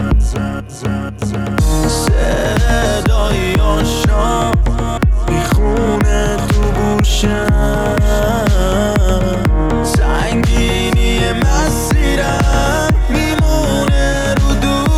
صدای آشنا میخونه تو گوشم، سنگینی مسیرم میمونه رو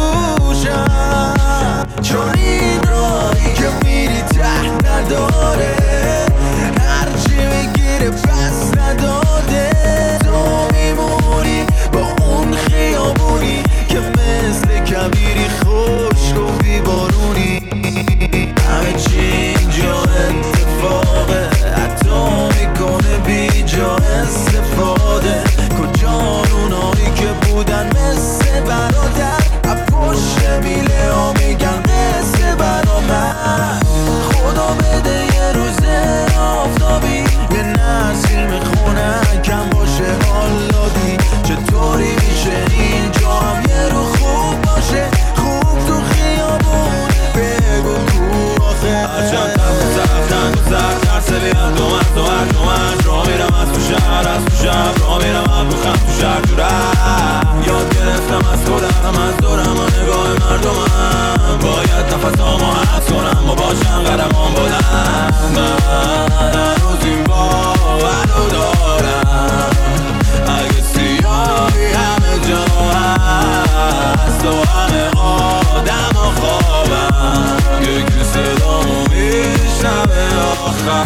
دوشم، چون این راهی که میری ته نداره، هرچی بگیره پس نداده. تو میمونی با اون خیابونی که مثل کبیری خشک و بیبارونی، همه چی اینجا اتفاقه، حتی میکنه بی جا استفاده. کجان اونایی که بودن مثل برادر، پشت میله ها میگن قصه برا من. خدا بده یه روزه آفتابی، یه نسیم خونه کم باشه حالادی. چطوری میشه اینجا هم یه رو خوب باشه، خوب تو خیابون بگو کو آخه. هرچند رفتن گذر ترسه بیاد دو من تو هر دو من، راه میرم از تو شهر از تو شهر، راه میرم از بخم تو شهر جورم. یاد گرفتم از خودم از دورم و نگاه مردمم، باید نفسامو حبس کنم و باشم قدمام بلند. من هنوز این باور رو دارم، اگه سیاهی همه جا هست و همه آدم ها خوابم، یکی صدامو میشنوه آخر.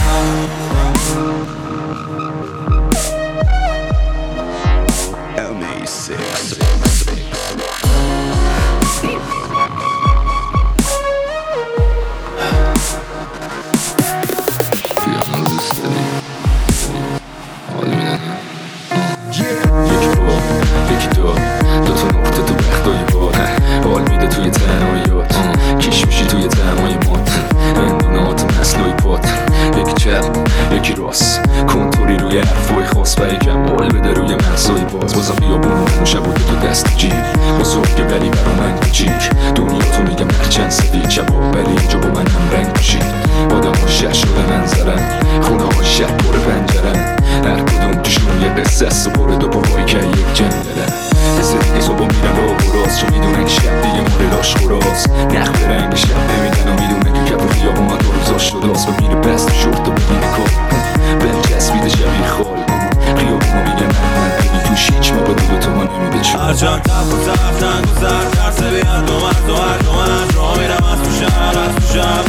یکی دو تا نقطه تو بختای باد، حال میده توی تنهاییات، کش میشی توی دمایمات، اندونات مسلوی پات. یکی چپ یکی راست، کنتوری روی حرفای خاص و یکم حال بده روی محصای بازم بیابون شب بوده تو دست جیب بزرگه ولی برا من کوچیک. دنیا تو میگم نخچند سفید شبا ولی اینجا با من هم رنگ پوشید. آدم ها شهر شده منظرن، خونه ها شهر پر پنجرن، هر کدوم توشون یه قصه است و پر دو پاپایی که یک جنگلن. حسه دیگه صبح میرن راه و راست، چون میدونن شب دیگه مال لاش خوراست. نخ به رنگ شب نمیدن و میدونه که کپ خیابون ها دو روزاش شده است و میره بست شورت و بگیره کار بهم چسبیده شبیه خال. خیابون ها میگن من بگی توش هیچ ما بدون تو ما نمیده چون. هرچند تب و رفتن گذر ترسه بیاد دو مرد و هر دو من، راه میرم از تو شهر از تو شهر،